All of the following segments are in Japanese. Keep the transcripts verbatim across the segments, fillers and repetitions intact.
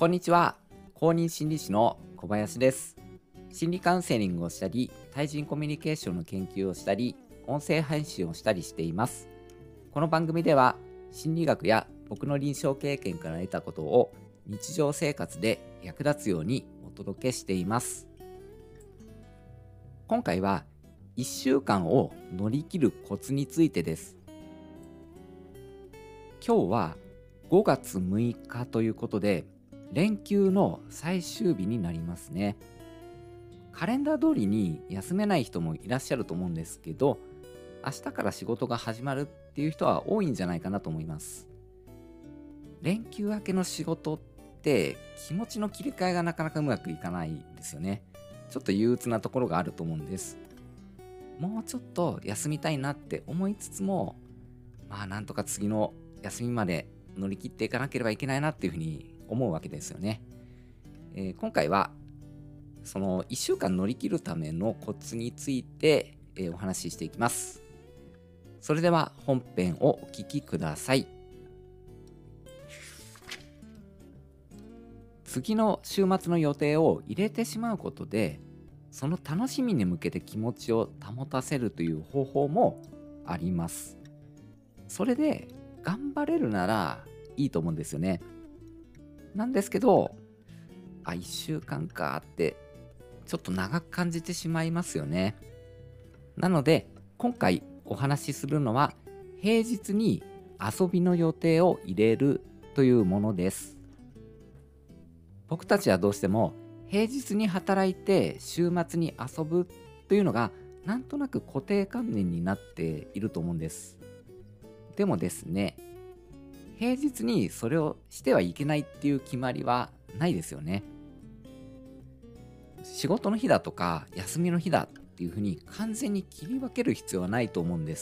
こんにちは。公認心理師の小林です。心理カウンセリングをしたり、対人コミュニケーションの研究をしたり、音声配信をしたりしています。この番組では、心理学や僕の臨床経験から得たことを日常生活で役立つようにお届けしています。今回はいっしゅうかんを乗り切るコツについてです。今日はごがつむいかということで、連休の最終日になりますね。カレンダー通りに休めない人もいらっしゃると思うんですけど、明日から仕事が始まるっていう人は多いんじゃないかなと思います。連休明けの仕事って気持ちの切り替えがなかなかうまくいかないんですよね。ちょっと憂鬱なところがあると思うんです。もうちょっと休みたいなって思いつつも、まあなんとか次の休みまで乗り切っていかなければいけないなっていうふうに思うわけですよね。えー今回はそのいっしゅうかん乗り切るためのコツについて、えーお話ししていきます。それでは本編をお聞きください。次の週末の予定を入れてしまうことで、その楽しみに向けて気持ちを保たせるという方法もあります。それで頑張れるならいいと思うんですよね。なんですけど、あ、いっしゅうかんかってちょっと長く感じてしまいますよね。なので今回お話しするのは、平日に遊びの予定を入れるというものです。僕たちはどうしても平日に働いて週末に遊ぶというのがなんとなく固定観念になっていると思うんです。でもですね、平日にそれをしてはいけないっていう決まりはないですよね。仕事の日だとか休みの日だっていうふうに完全に切り分ける必要はないと思うんです。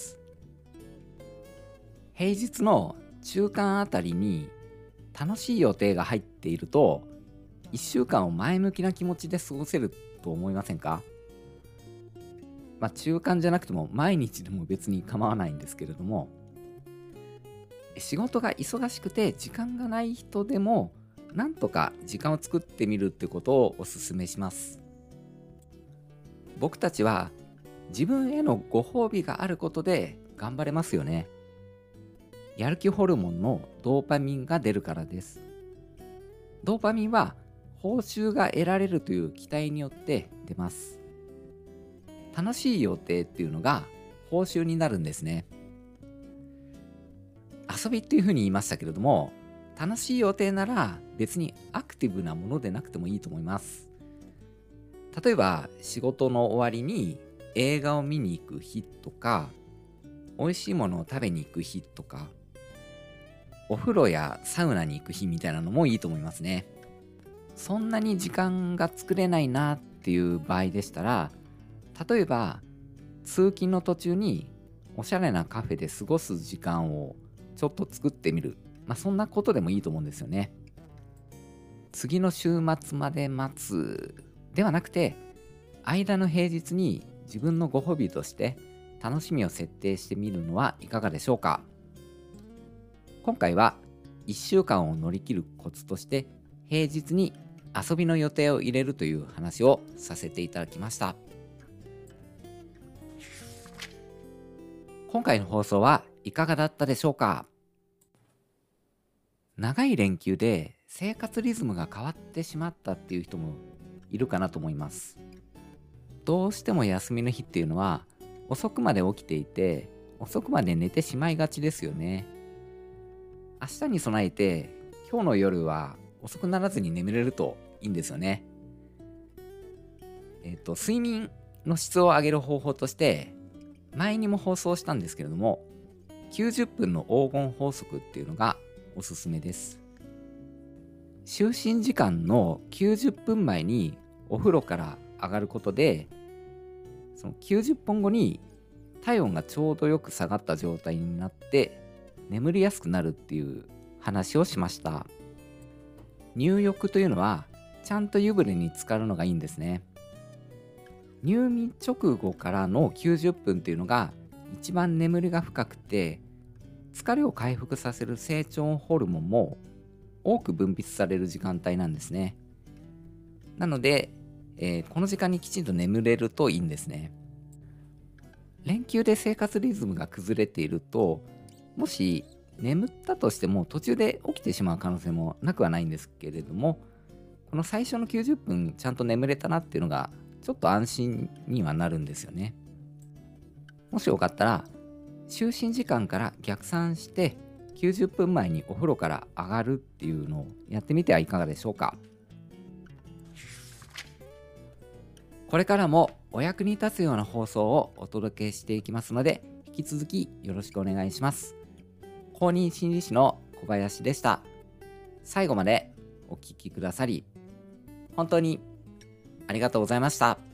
平日の中間あたりに楽しい予定が入っていると、いっしゅうかんを前向きな気持ちで過ごせると思いませんか？まあ中間じゃなくても毎日でも別に構わないんですけれども、仕事が忙しくて時間がない人でもなんとか時間を作ってみるってことをお勧めします。僕たちは自分へのご褒美があることで頑張れますよね。やる気ホルモンのドーパミンが出るからです。ドーパミンは報酬が得られるという期待によって出ます。楽しい予定っていうのが報酬になるんですね。遊びっていうふうに言いましたけれども、楽しい予定なら別にアクティブなものでなくてもいいと思います。例えば仕事の終わりに映画を見に行く日とか、美味しいものを食べに行く日とか、お風呂やサウナに行く日みたいなのもいいと思いますね。そんなに時間が作れないなっていう場合でしたら、例えば通勤の途中におしゃれなカフェで過ごす時間をちょっと作ってみる。まあそんなことでもいいと思うんですよね。次の週末まで待つではなくて、間の平日に自分のご褒美として楽しみを設定してみるのはいかがでしょうか。今回はいっしゅうかんを乗り切るコツとして、平日に遊びの予定を入れるという話をさせていただきました。今回の放送はいかがだったでしょうか。長い連休で生活リズムが変わってしまったっていう人もいるかなと思います。どうしても休みの日っていうのは遅くまで起きていて、遅くまで寝てしまいがちですよね。明日に備えて今日の夜は遅くならずに眠れるといいんですよね。えっと睡眠の質を上げる方法として前にも放送したんですけれども、きゅうじゅっぷんの黄金法則っていうのがおすすめです。就寝時間のきゅうじゅっぷんまえにお風呂から上がることで、そのきゅうじゅっぷんごに体温がちょうどよく下がった状態になって眠りやすくなるっていう話をしました。入浴というのはちゃんと湯船に浸かるのがいいんですね。入眠直後からのきゅうじゅっぷんっていうのが一番眠りが深くて、疲れを回復させる成長ホルモンも多く分泌される時間帯なんですね。なので、えーこの時間にきちんと眠れるといいんですね。連休で生活リズムが崩れていると、もし眠ったとしても途中で起きてしまう可能性もなくはないんですけれども、この最初のきゅうじゅっぷんちゃんと眠れたなっていうのがちょっと安心にはなるんですよね。もしよかったら就寝時間から逆算してきゅうじゅっぷんまえにお風呂から上がるっていうのをやってみてはいかがでしょうか。これからもお役に立つような放送をお届けしていきますので、引き続きよろしくお願いします。公認心理師の小林でした。最後までお聞きくださり本当にありがとうございました。